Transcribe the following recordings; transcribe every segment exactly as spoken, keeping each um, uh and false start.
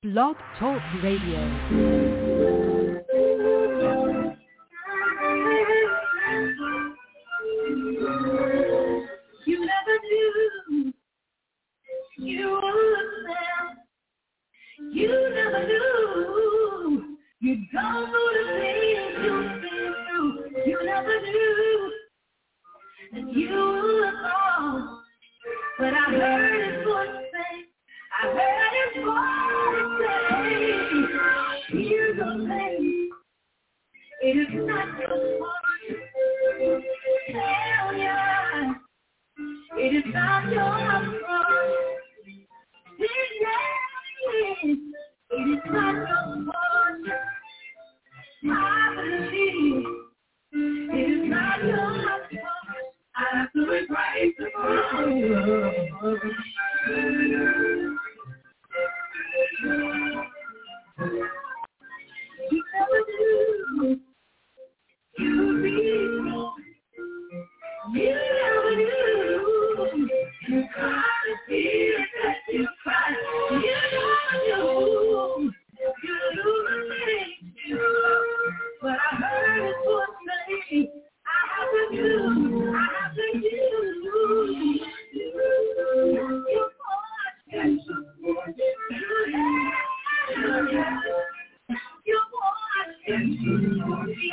Blog Talk Radio. You never knew you would fail. You never knew you'd go through the things you've been through. You never knew that you would fall. But I heard his voice say, I heard his voice say, here's the thing. It is not your fault. Failure. It is not your fault. It is not your fault. I believe it is not your fault. I have to embrace the fault. You never knew you'd be wrong. You never knew you cried the tears that you cried. You never knew you lose the things you love. But I heard his voice say, I have to do, I have to do. Your voice can support you. Your voice can support you.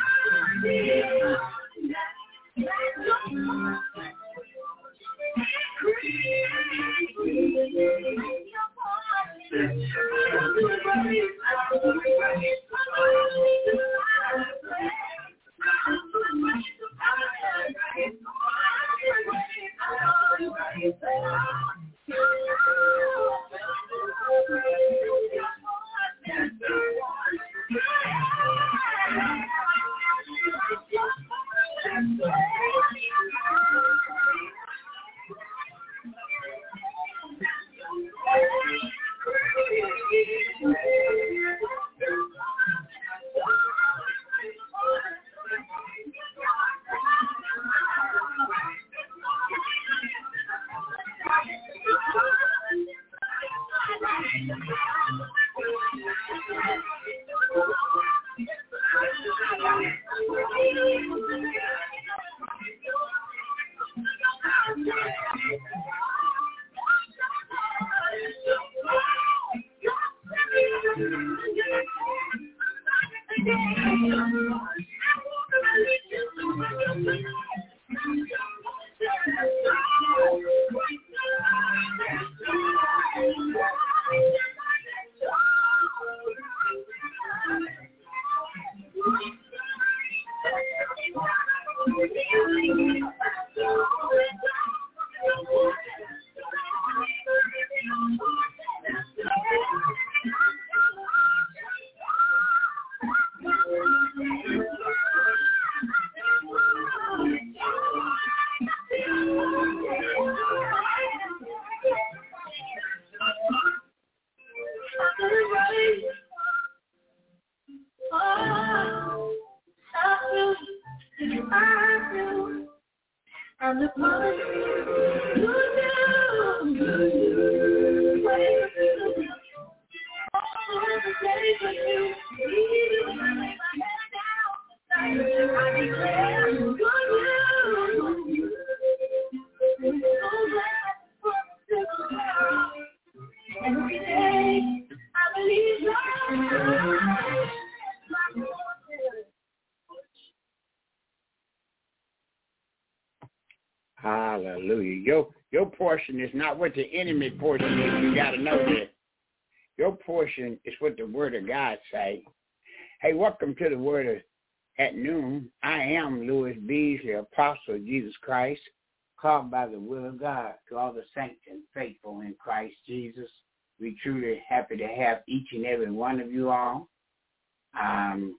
Hallelujah. Your your portion is not what the enemy portion is. You got to know that. Your portion is what the Word of God say. Hey, welcome to the Word of at Noon. I am Louis Beasley, Apostle of Jesus Christ, called by the will of God to all the saints and faithful in Christ Jesus. We're truly happy to have each and every one of you all. Um,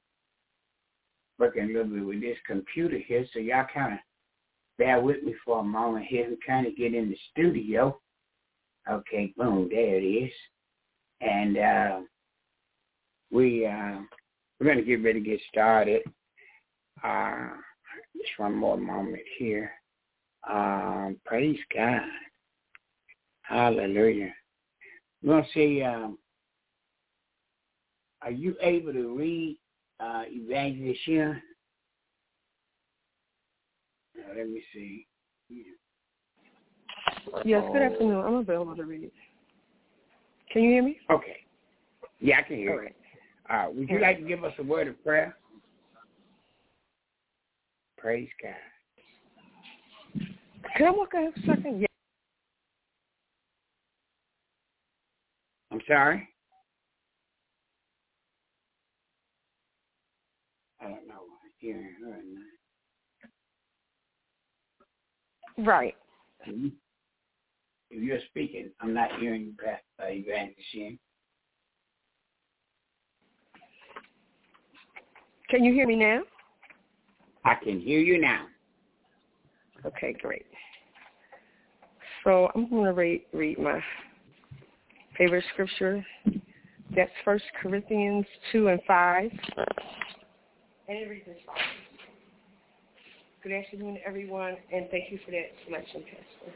working a little bit with this computer here, so y'all kind of bear with me for a moment here. I'm trying to get in the studio. Okay, boom, there it is. And uh, we, uh, we're going to get ready to get started. Uh, just one more moment here. Um, praise God. Hallelujah. We're going to see um, are you able to read uh, Evangelist Sharon? Uh, let me see. Yes, good afternoon. I'm available to read. Can you hear me? Okay. Yeah, I can hear All you. right. Uh, would you like to give us a word of prayer? Praise God. Can I walk out a second? Yeah. I'm sorry? I don't know. I'm hearing her now. Right. Mm-hmm. If you're speaking, I'm not hearing you, Pastor uh, Evangelist Sharon. Can you hear me now? I can hear you now. Okay, great. So I'm going to read, read my favorite scripture. That's First Corinthians two and five. And it reads as follows. Good afternoon, everyone, and thank you for that selection, Pastor.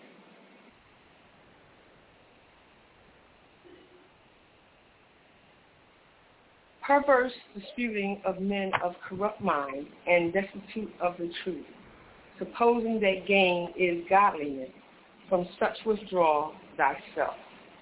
Perverse disputing of men of corrupt mind and destitute of the truth, supposing that gain is godliness, from such withdraw thyself.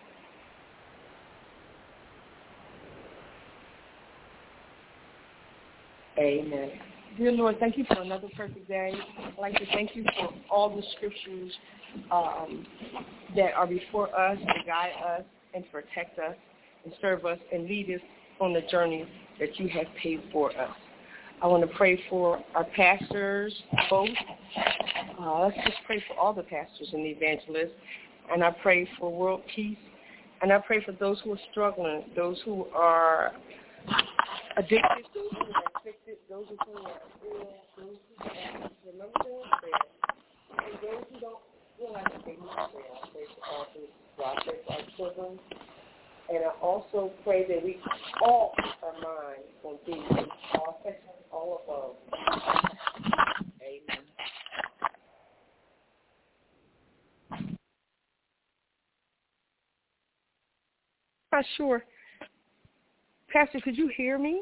Amen. Dear Lord, thank you for another perfect day. I'd like to thank you for all the scriptures um, that are before us to guide us and protect us and serve us and lead us on the journey that you have paid for us. I want to pray for our pastors, both. Uh, let's just pray for all the pastors and the evangelists. And I pray for world peace. And I pray for those who are struggling, those who are addicted, those who are afflicted, those who are ill, those who are remember their prayer, and those who don't realize that they need prayer. I pray for all things. I pray for our children. And I also pray that we all put our minds on things, all sections, all above. Amen. Not sure. Pastor, could you hear me?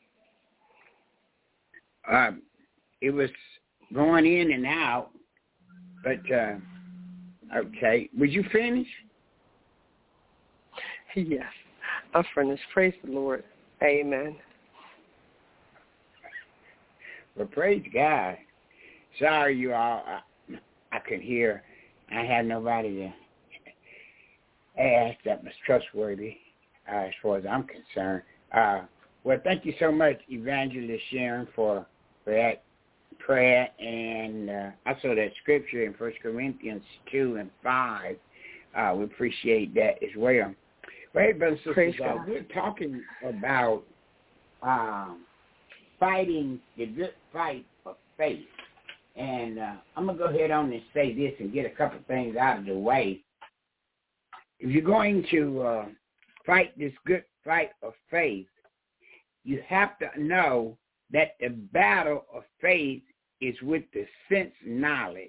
Uh, it was going in and out, but, uh, okay. Would you finish? Yes. I'm finished. Praise the Lord. Amen. Well, praise God. Sorry, you all. I, I could hear. I had nobody to ask that was trustworthy uh, as far as I'm concerned. Uh, well, thank you so much, Evangelist Sharon, for, for that prayer. And uh, I saw that scripture in First Corinthians two and five. Uh, we appreciate that as well. Well, hey, brothers and sisters, uh, we're talking about um, fighting the good fight of faith. And uh, I'm going to go ahead on and say this and get a couple things out of the way. If you're going to uh, fight this good fight of faith, you have to know that the battle of faith is with the sense knowledge.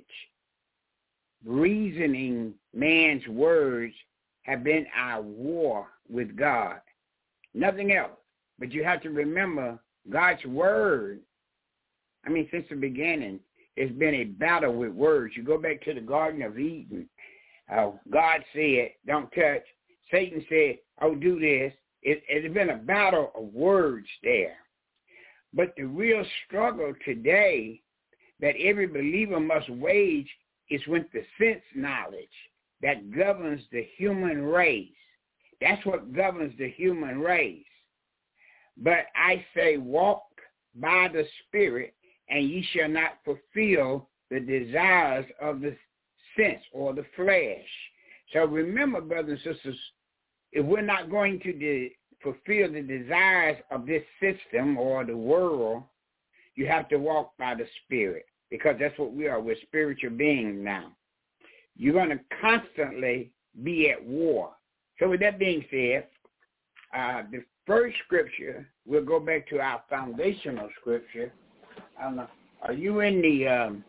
Reasoning man's words have been our war with God. Nothing else. But you have to remember God's word. I mean, since the beginning, it's been a battle with words. You go back to the Garden of Eden. Uh, God said, don't touch. Satan said, oh, do this. It, it's been a battle of words there. But the real struggle today that every believer must wage is with the sense knowledge that governs the human race. That's what governs the human race. But I say, walk by the Spirit, and ye shall not fulfill the desires of the sense or the flesh. So remember, brothers and sisters, if we're not going to de- fulfill the desires of this system or the world, you have to walk by the Spirit, because that's what we are. We're spiritual beings now. You're going to constantly be at war. So with that being said, uh, the first scripture, we'll go back to our foundational scripture. I don't know, are you in the um,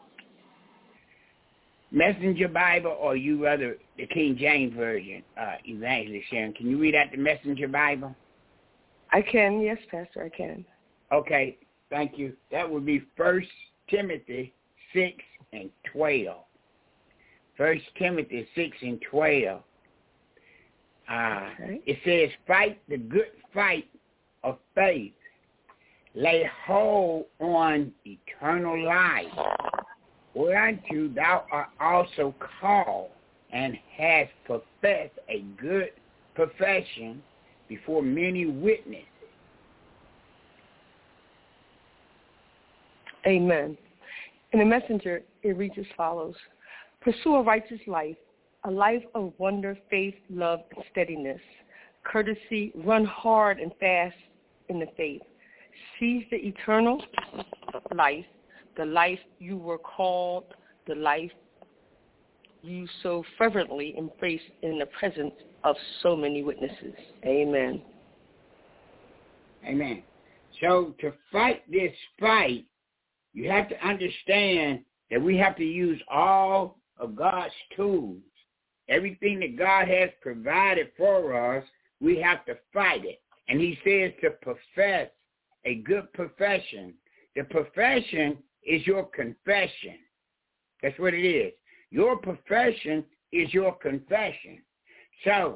Messenger Bible, or you rather the King James Version, uh, Evangelist Sharon? Can you read out the Messenger Bible? I can, yes, Pastor, I can. Okay, thank you. That would be First Timothy six and twelve. First Timothy six and twelve. Uh, okay. It says, fight the good fight of faith. Lay hold on eternal life, whereunto thou art also called, and hast professed a good profession before many witnesses. Amen. In the Messenger, it reads as follows. Pursue a righteous life, a life of wonder, faith, love, and steadiness. Courtesy, run hard and fast in the faith. Seize the eternal life, the life you were called, the life you so fervently embraced in the presence of so many witnesses. Amen. Amen. So to fight this fight, you have to understand that we have to use all of God's tools. Everything that God has provided for us, we have to fight it. And he says to profess a good profession. The profession is your confession. That's what it is. Your profession is your confession. So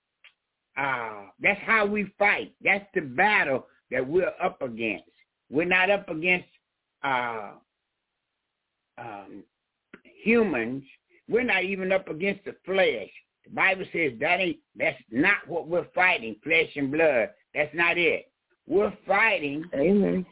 uh, that's how we fight. That's the battle that we're up against. We're not up against uh, um, humans. We're not even up against the flesh. The Bible says that ain't, that's not what we're fighting, flesh and blood. That's not it. We're fighting Amen.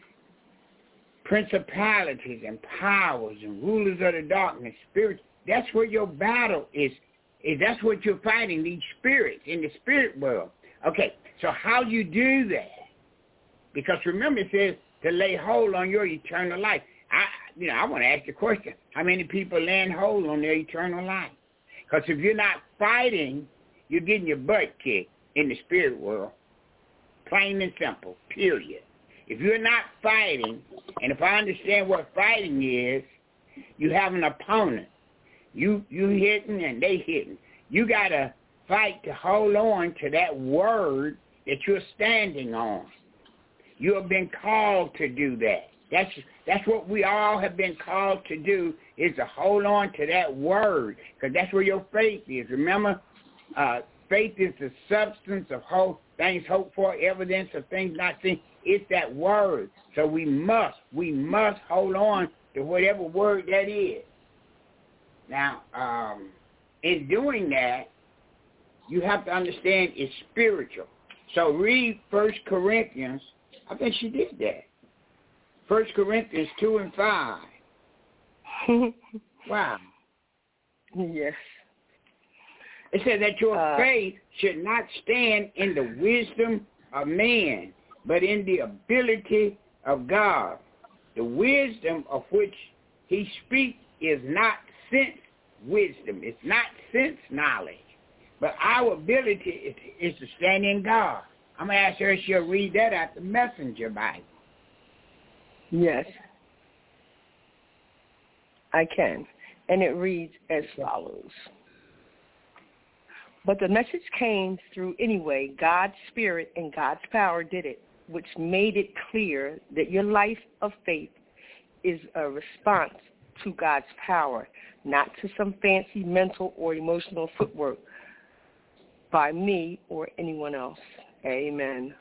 principalities and powers and rulers of the darkness, spirits. That's where your battle is. is. That's what you're fighting, these spirits in the spirit world. Okay, so how do you do that? Because remember it says to lay hold on your eternal life. I, you know, I want to ask the question, how many people laying hold on their eternal life? Because if you're not fighting, you're getting your butt kicked in the spirit world. Plain and simple, period. If you're not fighting, and if I understand what fighting is, you have an opponent. You you hitting and they hitting. You got to fight to hold on to that word that you're standing on. You have been called to do that. That's that's what we all have been called to do, is to hold on to that word, because that's where your faith is. Remember, uh, faith is the substance of hope, things hoped for, evidence of things not seen. It's that word. So we must, we must hold on to whatever word that is. Now, um, in doing that, you have to understand it's spiritual. So read First Corinthians. I think she did that. First Corinthians two and five. Wow. Yes. It says that your uh, faith should not stand in the wisdom of man, but in the ability of God. The wisdom of which he speaks is not sense wisdom. It's not sense knowledge. But our ability is, is to stand in God. I'm going to ask her if she'll read that out the Messenger Bible. Yes. I can. And it reads as follows. But the message came through anyway. God's Spirit and God's power did it, which made it clear that your life of faith is a response to God's power, not to some fancy mental or emotional footwork by me or anyone else. Amen.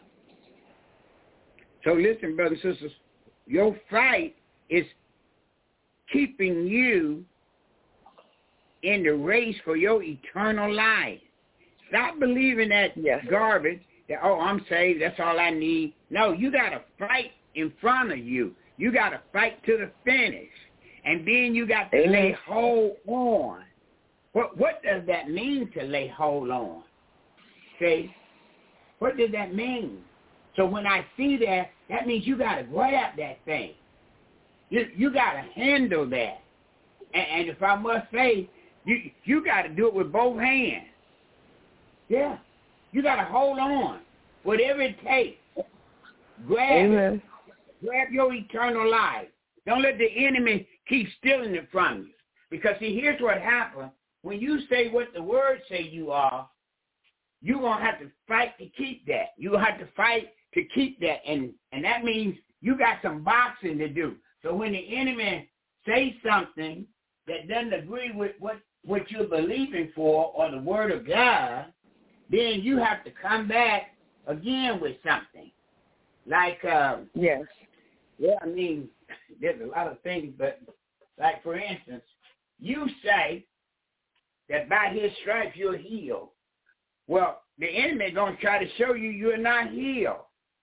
So listen, brothers and sisters, your fight is keeping you in the race for your eternal life. Stop believing that yes. garbage, that, oh, I'm saved, that's all I need. No, you got to fight in front of you. You got to fight to the finish. And then you got to Amen. lay hold on. What what does that mean, to lay hold on? See? What does that mean? So when I see that, that means you got to grab that thing. You you got to handle that. And, and if I must say, you you got to do it with both hands. Yeah. You got to hold on. Whatever it takes. Grab Amen. it. Grab your eternal life. Don't let the enemy keep stealing it from you. Because, see, here's what happens. When you say what the word say you are, you're going to have to fight to keep that. You're going to have to fight to keep that. And, and that means you got some boxing to do. So when the enemy says something that doesn't agree with what, what you're believing for or the word of God, then you have to come back again with something. Like, uh, yes. Yeah, I mean, there's a lot of things, but like, for instance, you say that by his stripes you're healed. Well, the enemy is going to try to show you you're not healed.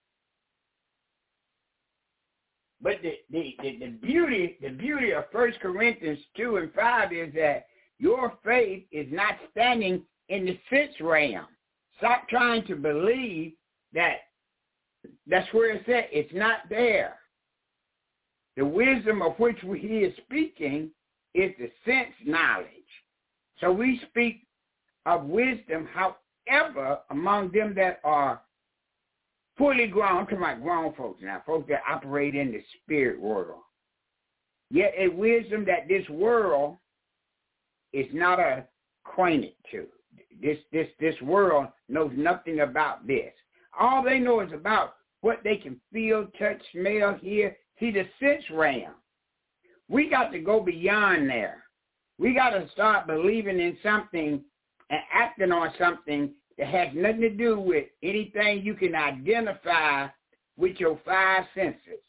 But the, the, the, the beauty the beauty of First Corinthians two and five is that your faith is not standing in the sense realm. Stop trying to believe that that's where it's at. It's not there. The wisdom of which he is speaking is the sense knowledge. So we speak of wisdom, however, among them that are fully grown. I'm talking about grown folks now, folks that operate in the spirit world. Yet a wisdom that this world is not acquainted to. This this this world knows nothing about this. All they know is about what they can feel, touch, smell, hear. See, the sense realm. We got to go beyond there. We got to start believing in something and acting on something that has nothing to do with anything you can identify with your five senses.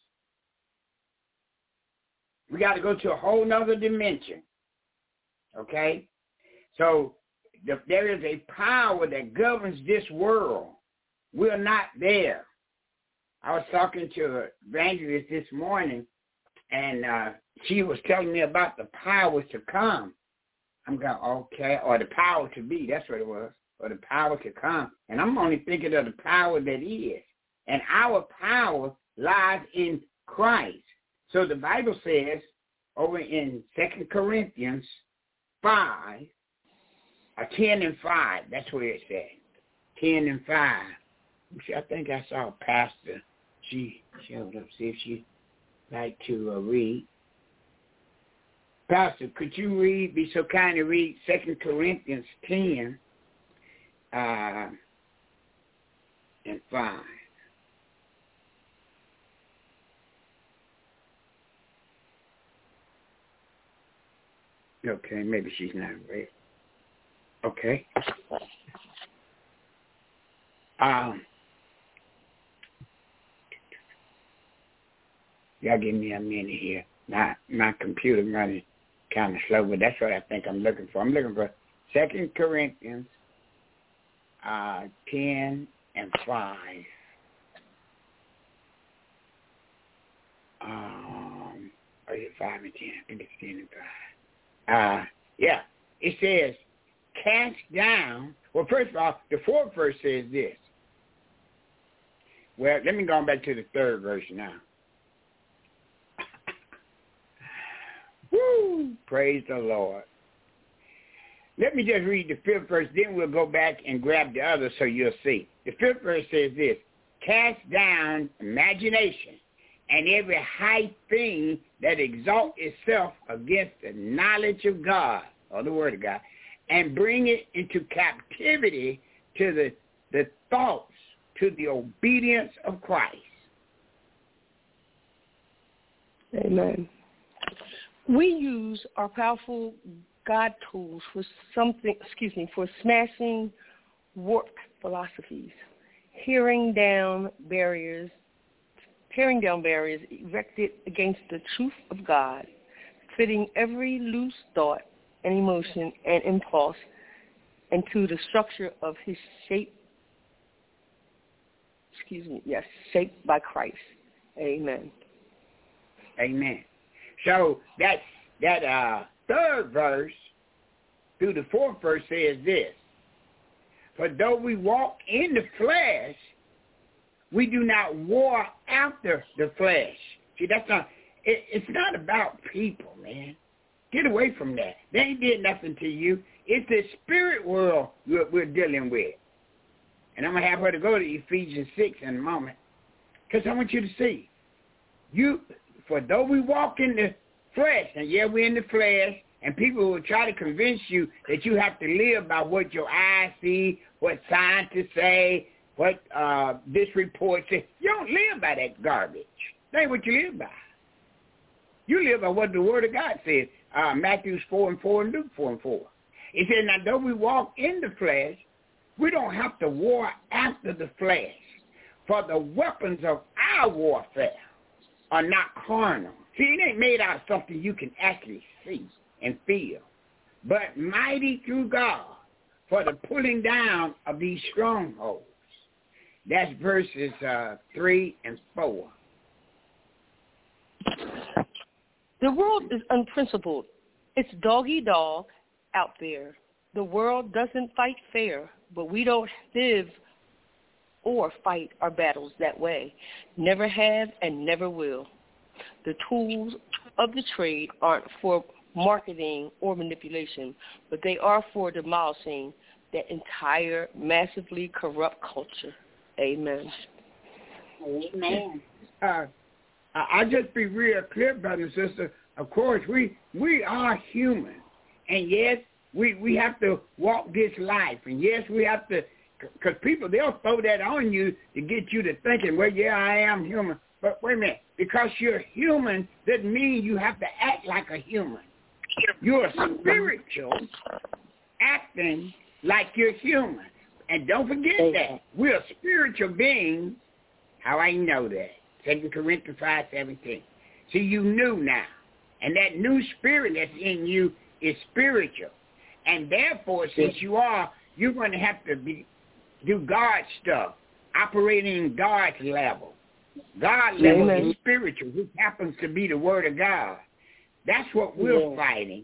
We got to go to a whole nother dimension. Okay? So the, there is a power that governs this world. We're not there. I was talking to an evangelist this morning, and uh, she was telling me about the powers to come. I'm going, okay, or the power to be, that's what it was, or the power to come. And I'm only thinking of the power that is. And our power lies in Christ. So the Bible says over in Second Corinthians five, or ten and five, that's where it says, ten and five. I think I saw a pastor. She showed up, see if she'd like to uh, read. Pastor, could you read, be so kind to read Second Corinthians ten uh, and five. Okay, maybe she's not ready. Okay. Um, y'all give me a minute here. My, my computer running kind of slow, but that's what I think I'm looking for. I'm looking for Second Corinthians uh, ten and five. Um, or is it five and ten? I think it's ten and five. Uh, yeah, it says, cast down. Well, first of all, the fourth verse says this. Well, let me go back to the third verse now. Woo! Praise the Lord. Let me just read the fifth verse, then we'll go back and grab the other so you'll see. The fifth verse says this, cast down imagination and every high thing that exalts itself against the knowledge of God, or the word of God, and bring it into captivity to the, the thoughts, to the obedience of Christ. Amen. We use our powerful God tools for something, excuse me, for smashing warped philosophies, tearing down barriers, tearing down barriers erected against the truth of God, fitting every loose thought and emotion and impulse into the structure of his shape, excuse me, yes, shaped by Christ. Amen. Amen. So that that uh, third verse through the fourth verse says this, for though we walk in the flesh, we do not war after the flesh. See, that's not, it, it's not about people, man. Get away from that. They ain't did nothing to you. It's the spirit world we're, we're dealing with. And I'm going to have her to go to Ephesians six in a moment, because I want you to see. You, for though we walk in the flesh, and yeah, we're in the flesh, and people will try to convince you that you have to live by what your eyes see, what scientists say, what uh, this report says. You don't live by that garbage. That ain't what you live by. You live by what the Word of God says. Uh, Matthew four and four and Luke four and four. It says, now though we walk in the flesh, we don't have to war after the flesh. For the weapons of our warfare are not carnal. See, it ain't made out of something you can actually see and feel, but mighty through God for the pulling down of these strongholds. That's verses uh, three and four. The world is unprincipled. It's dog-eat-dog out there. The world doesn't fight fair, but we don't live or fight our battles that way. Never have and never will. The tools of the trade aren't for marketing or manipulation, but they are for demolishing that entire massively corrupt culture. Amen. Amen. Uh, I'll just be real clear, brother and sister. Of course, we we are human. And yes, we, we have to walk this life. And yes, we have to, because people, they'll throw that on you to get you to thinking, well, yeah, I am human. But wait a minute, because you're human doesn't mean you have to act like a human. You're spiritual acting like you're human. And don't forget that. We're spiritual beings. How I know that? Second Corinthians five seventeen. See, you knew now. And that new spirit that's in you is spiritual. And therefore, since you are, you're going to have to be do God stuff, operating in God's level. God level Amen. Is spiritual, which happens to be the Word of God. That's what we're yeah. fighting.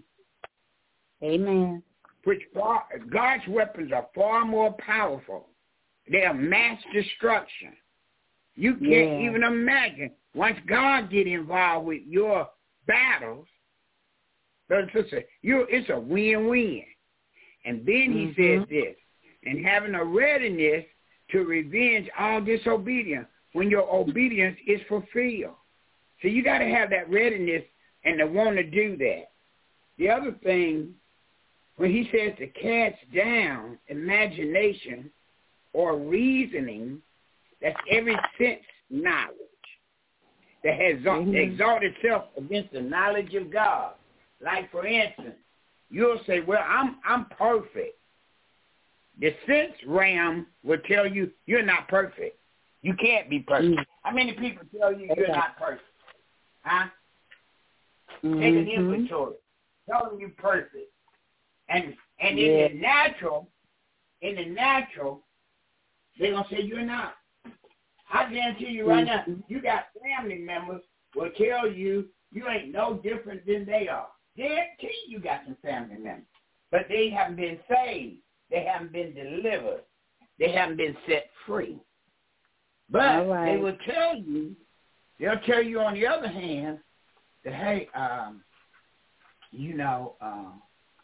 Amen. Which far, God's weapons are far more powerful. They are mass destruction. You can't yeah. even imagine. Once God get involved with your battles, brother and sister, you it's a win-win. And then he mm-hmm. says this, and having a readiness to revenge all disobedience when your obedience is fulfilled. So you got to have that readiness and the want to do that. The other thing, when he says to cast down imagination or reasoning, that's every sense knowledge that has mm-hmm. exalted itself against the knowledge of God. Like, for instance, you'll say, well, I'm I'm perfect. The sense realm will tell you you're not perfect. You can't be perfect. Mm-hmm. How many people tell you you're not perfect? Huh? Mm-hmm. Take an inventory. Tell them you're perfect. And and yeah. in the natural, in the natural, they're going to say you're not. I guarantee you right mm-hmm. now, you got family members will tell you you ain't no different than they are. Guarantee you got some family members. But they haven't been saved. They haven't been delivered. They haven't been set free. But right. they will tell you, they'll tell you on the other hand, that, hey, um, you know, um,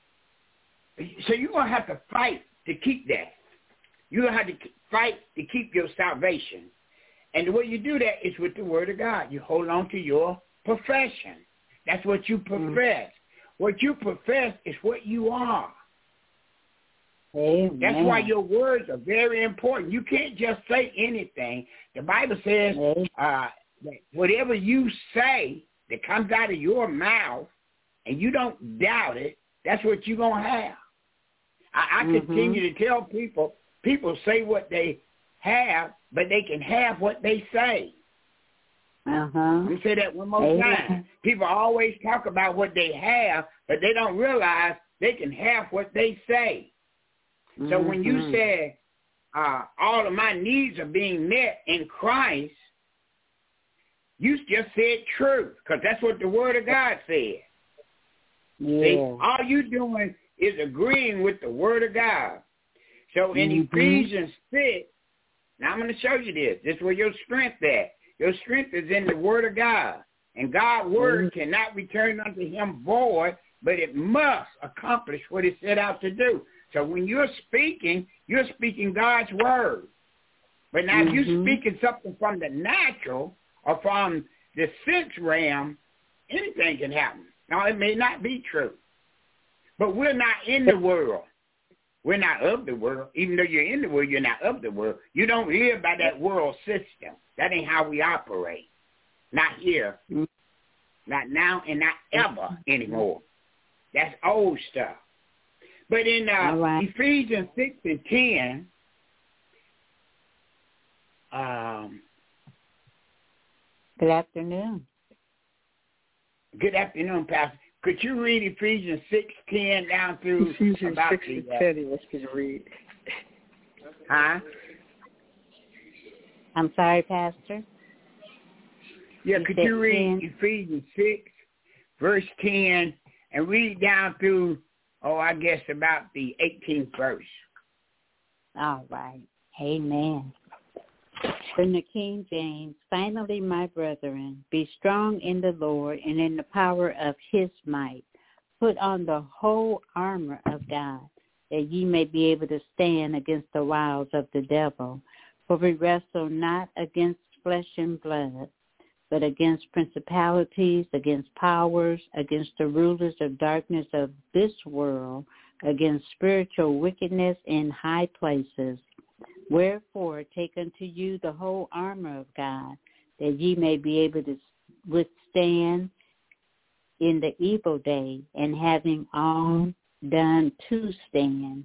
so you're going to have to fight to keep that. You're going to have to fight to keep your salvation. And the way you do that is with the Word of God. You hold on to your profession. That's what you profess. Mm-hmm. What you profess is what you are. Amen. That's why your words are very important. You can't just say anything. The Bible says uh, that whatever you say that comes out of your mouth and you don't doubt it, that's what you're going to have. I, I mm-hmm. continue to tell people, people say what they have, but they can have what they say. Uh-huh. Let me say that one more Amen. Time. People always talk about what they have, but they don't realize they can have what they say. Mm-hmm. So when you say, uh, all of my needs are being met in Christ, you just said truth, because that's what the Word of God said. Yeah. See, all you doing is agreeing with the Word of God. So in mm-hmm. Ephesians six, now I'm going to show you this. This is where your strength at. Your strength is in the Word of God. And God's Word mm-hmm. cannot return unto him void, but it must accomplish what it set out to do. So when you're speaking, you're speaking God's Word. But now mm-hmm. if you're speaking something from the natural or from the sense realm, anything can happen. Now, it may not be true. But we're not in the world. We're not of the world. Even though you're in the world, you're not of the world. You don't live by that world system. That ain't how we operate. Not here. Not now and not ever anymore. That's old stuff. But in uh, right. Ephesians six and ten, um, good afternoon. Good afternoon, Pastor. Could you read Ephesians six ten down through Ephesians about six the, and ten? Let's just read. Huh? I'm sorry, Pastor. Yeah, you could you read ten? Ephesians six, verse ten, and read down through, oh, I guess about the eighteenth verse. All right. Amen. From the King James, finally, my brethren, be strong in the Lord and in the power of his might. Put on the whole armor of God, that ye may be able to stand against the wiles of the devil. For we wrestle not against flesh and blood, but against principalities, against powers, against the rulers of darkness of this world, against spiritual wickedness in high places. Wherefore, take unto you the whole armor of God, that ye may be able to withstand in the evil day, and having all done to stand.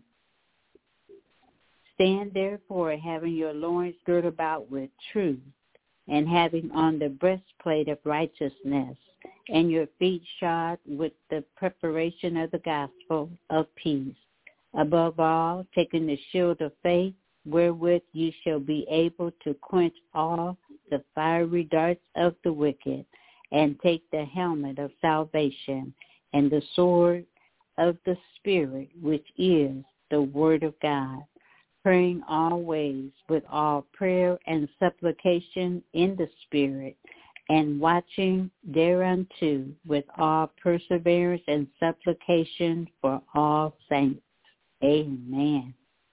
Stand therefore, having your loins girt about with truth, and having on the breastplate of righteousness, and your feet shod with the preparation of the gospel of peace. Above all, taking the shield of faith, wherewith you shall be able to quench all the fiery darts of the wicked, and take the helmet of salvation, and the sword of the Spirit, which is the word of God, praying always with all prayer and supplication in the Spirit, and watching thereunto with all perseverance and supplication for all saints. Amen.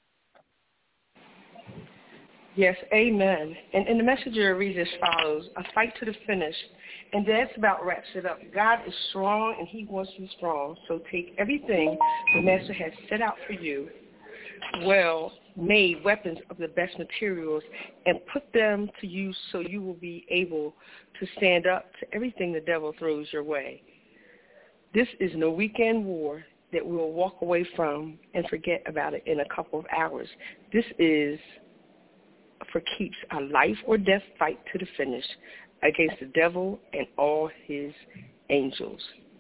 Yes, amen. And, and the messenger reads as follows: a fight to the finish. And that's about wraps it up. God is strong, and he wants you strong. So take everything the master has set out for you, well-made weapons of the best materials, and put them to use so you will be able to stand up to everything the devil throws your way. This is no weekend war that we'll walk away from and forget about it in a couple of hours. This is for keeps a life or death fight to the finish against the devil and all his angels.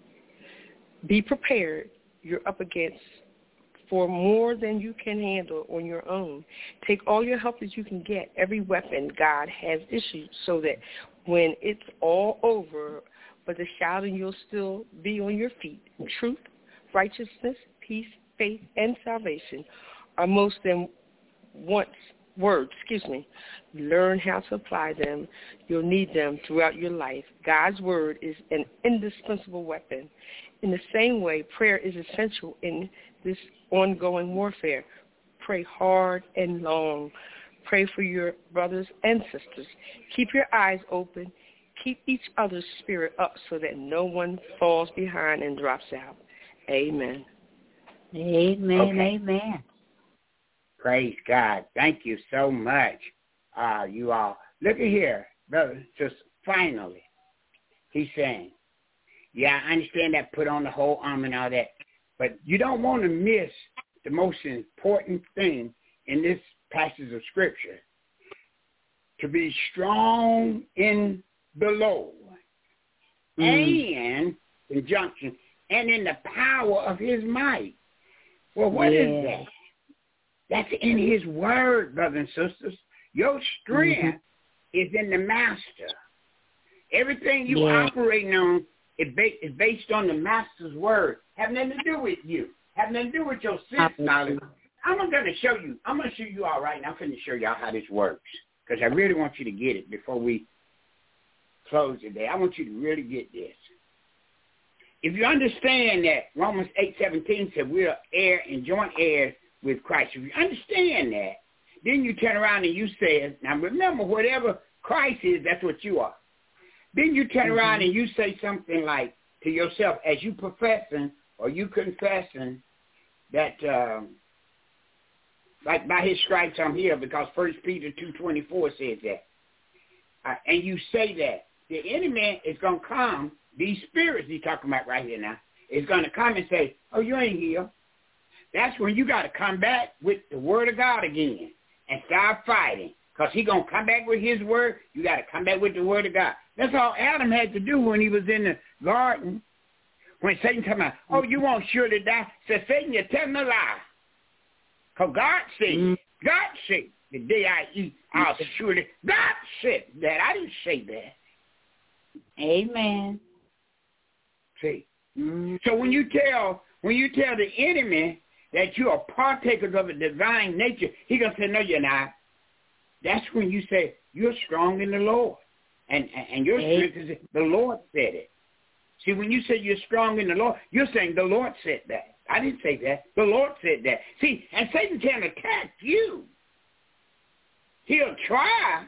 Be prepared. You're up against for more than you can handle on your own. Take all your help that you can get, every weapon God has issued, so that when it's all over, but the shouting, you'll still be on your feet. Truth, righteousness, peace, faith, and salvation are most than once words, excuse me. Learn how to apply them. You'll need them throughout your life. God's word is an indispensable weapon. In the same way, prayer is essential in this ongoing warfare. Pray hard and long. Pray for your brothers and sisters. Keep your eyes open. Keep each other's spirit up so that no one falls behind and drops out. Amen. Amen. Okay. Amen. Praise God. Thank you so much, uh, you all. Look at here, brother. Just finally, he's saying, yeah, I understand that, put on the whole armor and all that, but you don't want to miss the most important thing in this passage of Scripture. To be strong in the Lord, mm. and conjunction, and in the power of his might. Well, what yeah. is that? That's in his word, brothers and sisters. Your strength mm-hmm. is in the master. Everything you yeah. operating on is, ba- is based on the master's word. Have nothing to do with you. Have nothing to do with your sense knowledge. I'm going to show you. I'm going to show you all right now. I'm going to show y'all how this works, because I really want you to get it before we close today. I want you to really get this. If you understand that Romans eight seventeen said we are heir and joint heirs with Christ, if you understand that, then you turn around and you say, now remember, whatever Christ is, that's what you are. Then you turn mm-hmm. around and you say something like to yourself, as you professing or you confessing that um, like by his stripes I'm healed, because First Peter two twenty-four says that. Uh, and you say that. The enemy is going to come, these spirits he's talking about right here now, is going to come and say, oh, you ain't healed. That's when you got to come back with the word of God again and start fighting, because he's going to come back with his word. You got to come back with the word of God. That's all Adam had to do when he was in the garden. When Satan told him, oh, you won't surely die. Said, Satan, you're telling a lie. Because God said, mm-hmm. God said, the day I eat, I'll surely. God said that. I didn't say that. Amen. See? Mm-hmm. So when you tell when you tell the enemy that you are partakers of a divine nature, he's going to say, no, you're not. That's when you say, you're strong in the Lord. And, and your strength is, the Lord said it. See, when you say you're strong in the Lord, you're saying the Lord said that. I didn't say that. The Lord said that. See, and Satan can't attack you. He'll try.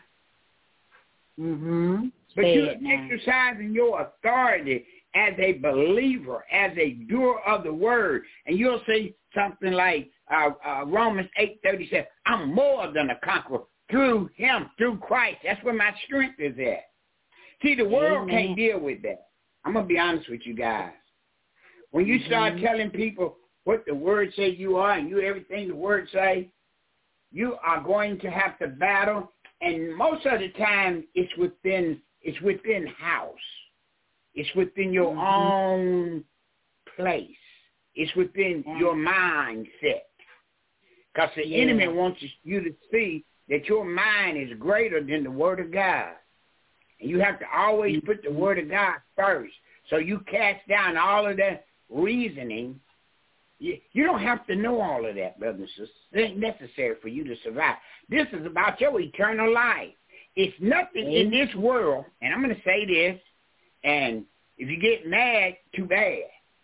Mm-hmm. But you're exercising your authority as a believer, as a doer of the word. And you'll say something like uh, uh, Romans eight thirty says, I'm more than a conqueror through him, through Christ. That's where my strength is at. See, the world Amen. Can't deal with that. I'm going to be honest with you guys. When you start mm-hmm. telling people what the word says you are and you everything the word say, you are going to have to battle. And most of the time, it's within it's within house. It's within your mm-hmm. own place. It's within mm-hmm. your mindset. Because the yeah. enemy wants you to see that your mind is greater than the word of God. And you have to always put the word of God first. So you cast down all of that reasoning. You, you don't have to know all of that, brothers and sisters. It ain't necessary for you to survive. This is about your eternal life. It's nothing in this world, and I'm going to say this, and if you get mad, too bad.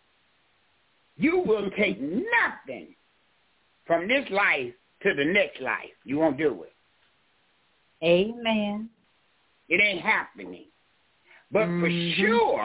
You will take nothing from this life to the next life. You won't do it. Amen. It ain't happening. But mm-hmm. for sure,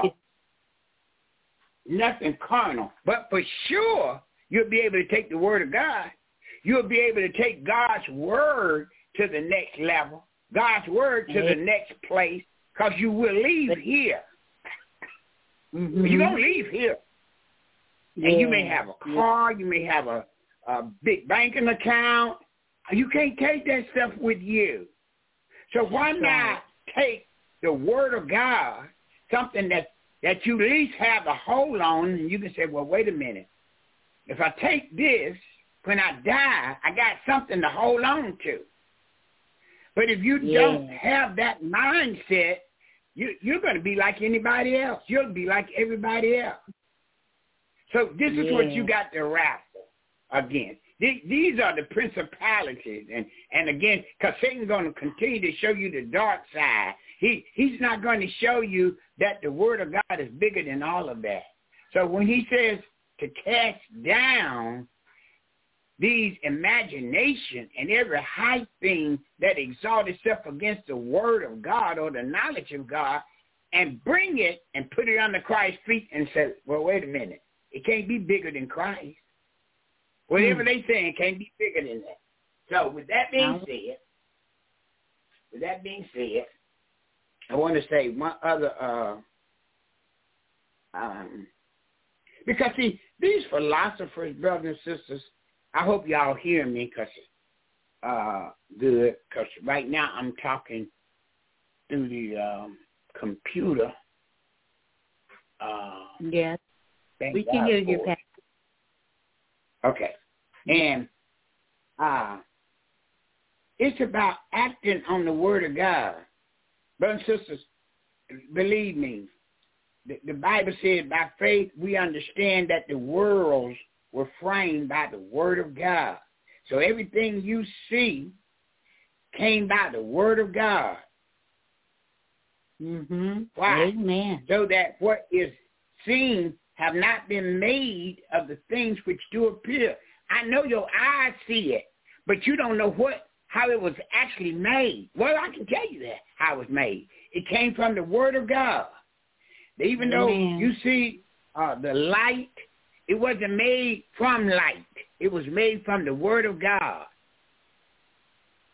nothing carnal. But for sure, you'll be able to take the word of God. You'll be able to take God's word to the next level, God's word to mm-hmm. the next place, because you will leave here. Mm-hmm. You're going to leave here. Yeah. And you may have a car, you may have a, a big banking account. You can't take that stuff with you. So why That's not right. take the word of God, something that, that you at least have a hold on, and you can say, well, wait a minute. If I take this, when I die, I got something to hold on to. But if you yeah. don't have that mindset, you, you're going to be like anybody else. You'll be like everybody else. So this is yeah. what you got to wrestle against. These are the principalities. And, and again, because Satan's going to continue to show you the dark side. He He's not going to show you that the word of God is bigger than all of that. So when he says to cast down these imagination and every high thing that exalts itself against the word of God or the knowledge of God, and bring it and put it under Christ's feet and say, well, wait a minute. It can't be bigger than Christ. Whatever hmm. they say, it can't be bigger than that. So with that being said, with that being said, I want to say one other, uh, um, because see, these philosophers, brothers and sisters, I hope y'all hear me, because uh, good, because right now I'm talking through the um, computer. Uh, yes, we God can hear you, Pastor. Okay, and uh, it's about acting on the word of God. Brothers and sisters, believe me, the, the Bible said by faith we understand that the worlds were framed by the word of God. So everything you see came by the word of God. Mm-hmm. Why? Amen. So that what is seen have not been made of the things which do appear. I know your eyes see it, but you don't know what how it was actually made. Well, I can tell you that, how it was made. It came from the word of God. Even Amen. Though you see uh, the light, it wasn't made from light. It was made from the word of God.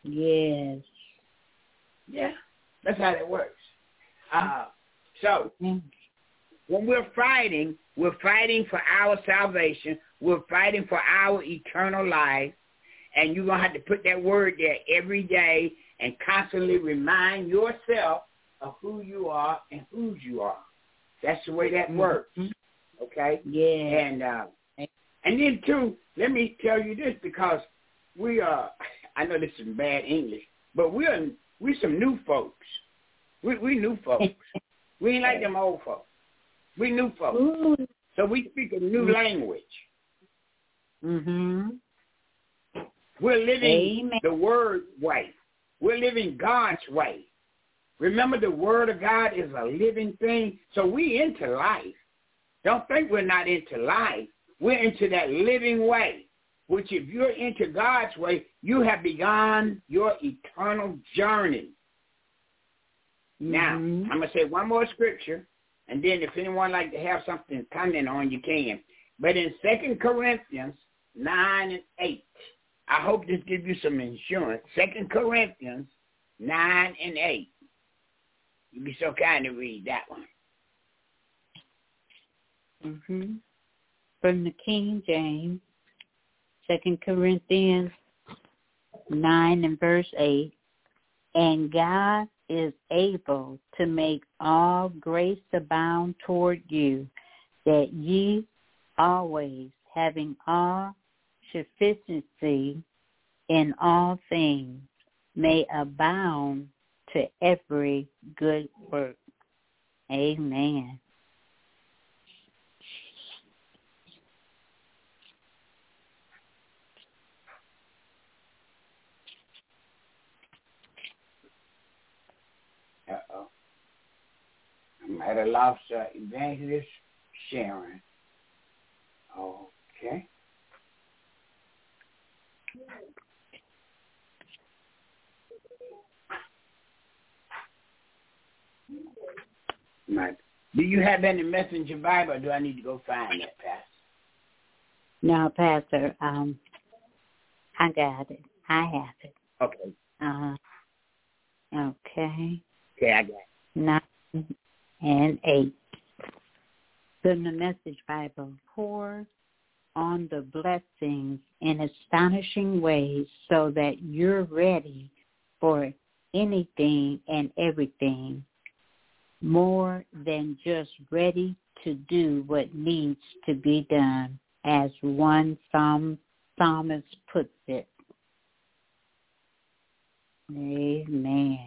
Yes. Yeah, that's how that works. Uh, so when we're fighting, we're fighting for our salvation. We're fighting for our eternal life. And you're going to have to put that word there every day and constantly remind yourself of who you are and whose you are. That's the way that works. Okay? Yeah. And uh, and then, too, let me tell you this, because we are, I know this is bad English, but we're, we're some new folks. We we new folks. We ain't like them old folks. We new folks. Ooh. So we speak a new mm-hmm. language. Mm-hmm. We're living Amen. the Word way. We're living God's way. Remember, the Word of God is a living thing. So we into life. Don't think we're not into life. We're into that living way, which if you're into God's way, you have begun your eternal journey. Mm-hmm. Now, I'm going to say one more scripture, and then if anyone like to have something to comment on, you can. But in Second Corinthians nine and eight, I hope this gives you some insurance. Second Corinthians nine and eight. You'd be so kind to read that one. Mm-hmm. From the King James, Second Corinthians nine and verse eight. And God is able to make all grace abound toward you, that ye always, having all sufficiency in all things, may abound to every good work. Amen. Uh-oh. I'm at a loss, uh, Evangelist Sharon. Okay. Right. Do you have any Messenger Bible, or do I need to go find that, Pastor? No, Pastor. Um, I got it. I have it. Okay. Uh, okay. Okay, I got it. Nine and eight. From the Message Bible, pour on the blessings in astonishing ways so that you're ready for anything and everything, more than just ready to do what needs to be done, as one psalm, psalmist puts it. Amen.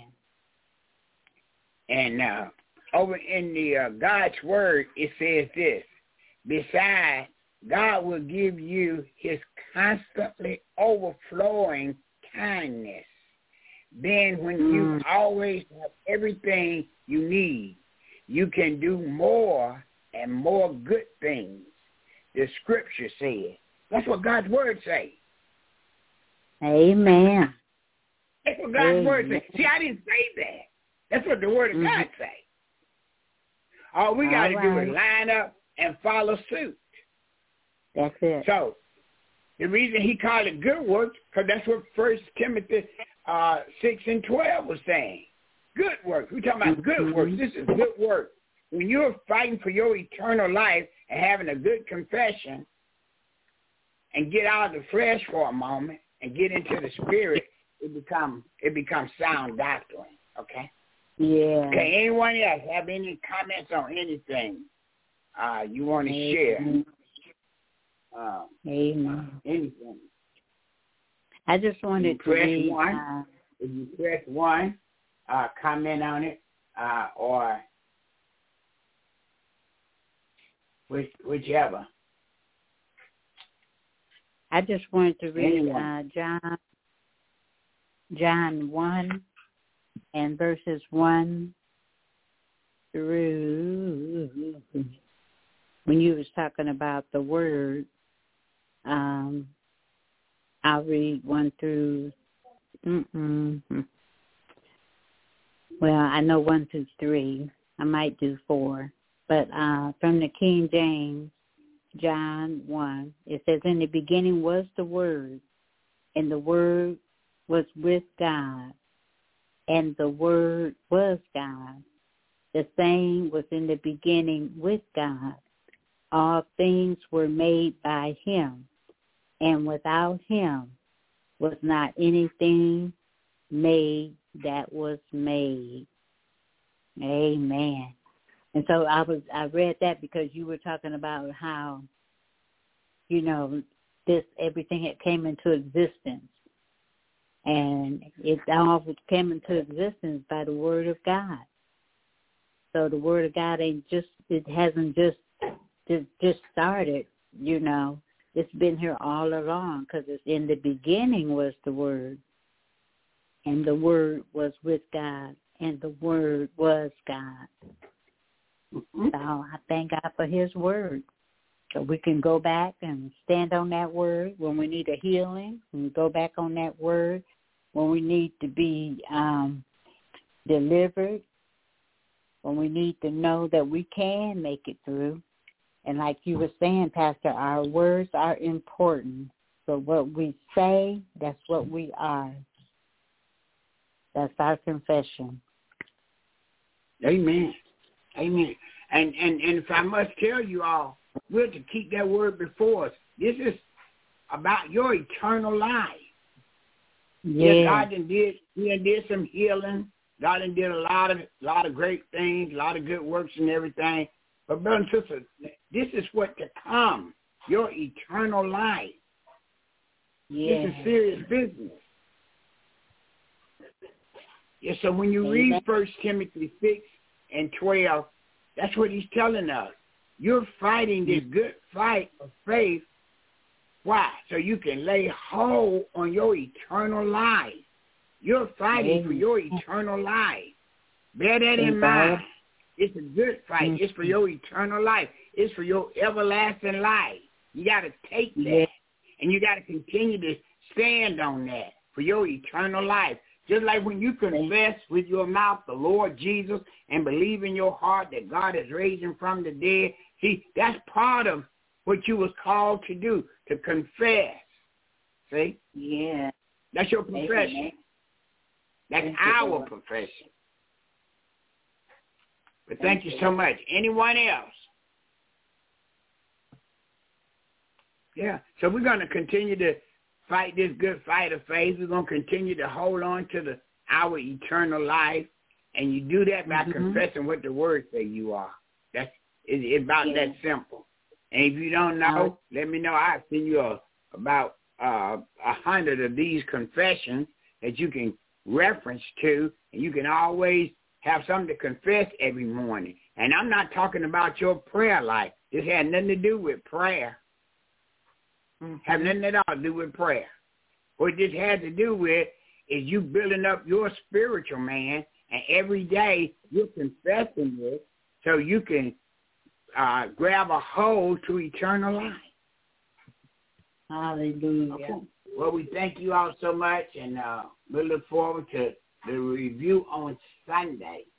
And uh, over in the uh, God's Word, it says this: besides, God will give you his constantly overflowing kindness. Then when mm. you always have everything you need, you can do more and more good things. The scripture says. That's what God's Word says. Amen. That's what God's Amen. Word says. See, I didn't say that. That's what the Word of mm-hmm. God says. All we got to do is line up and follow suit. That's it. So the reason he called it good work, because that's what First Timothy uh, six and twelve was saying. Good work. We're talking about good work. This is good work. When you're fighting for your eternal life and having a good confession and get out of the flesh for a moment and get into the spirit, it become it becomes sound doctrine. Okay? Yeah. Okay, anyone else have any comments on anything uh, you want to share? Uh, Amen. Anything. I just wanted to read. One, uh, if you press one, uh, comment on it, uh, or which, whichever. I just wanted to read uh, John, John one, and verses one through when you was talking about the word. Um, I'll read one through. Mm-mm. Well, I know one through three. I might do four, but uh, from the King James, John one, it says, "In the beginning was the Word, and the Word was with God, and the Word was God. The same was in the beginning with God. All things were made by him, and without him was not anything made that was made. Amen. And so I was I read that because you were talking about how, you know, this everything had came into existence. And it all came into existence by the Word of God. So the Word of God ain't just it hasn't just just, just started, you know. It's been here all along because it's in the beginning was the Word. And the Word was with God. And the Word was God. Mm-hmm. So I thank God for his Word. So we can go back and stand on that Word when we need a healing. And go back on that Word when we need to be um, delivered. When we need to know that we can make it through. And like you were saying, Pastor, our words are important. So what we say, that's what we are. That's our confession. Amen. Amen. And, and, and if I must tell you all, we're to keep that word before us. This is about your eternal life. Yeah. yeah God done did, he done did some healing. God done did a lot of lot of great things, a lot of good works and everything. But brother and sister, this is what to come, your eternal life. Yeah. This is serious business. Yeah, so when you Amen. read First Timothy six and twelve, that's what he's telling us. You're fighting this good fight of faith. Why? So you can lay hold on your eternal life. You're fighting Amen. For your eternal life. Bear that in mind. It's a good fight. Mm-hmm. It's for your eternal life. It's for your everlasting life. You got to take that, yeah. and you got to continue to stand on that for your eternal life. Just like when you confess with your mouth the Lord Jesus and believe in your heart that God has raised him from the dead, see, that's part of what you was called to do, to confess. See? Yeah. That's your profession. Amen. That's thank our you, profession. But thank, thank you so much. Anyone else? Yeah. So we're going to continue to fight this good fight of faith. We're going to continue to hold on to the our eternal life. And you do that by mm-hmm. confessing what the word say you are. That's it's, it's about yeah. that simple. And if you don't know, uh, let me know. I'll send you a, about uh, a hundred of these confessions that you can reference to, and you can always have something to confess every morning. And I'm not talking about your prayer life. This had nothing to do with prayer. Mm-hmm. Have nothing at all to do with prayer. What this has to do with is you building up your spiritual man, and every day you're confessing this so you can uh, grab a hold to eternal life. Hallelujah. Okay. Well, we thank you all so much, and uh, we look forward to the review on Sunday.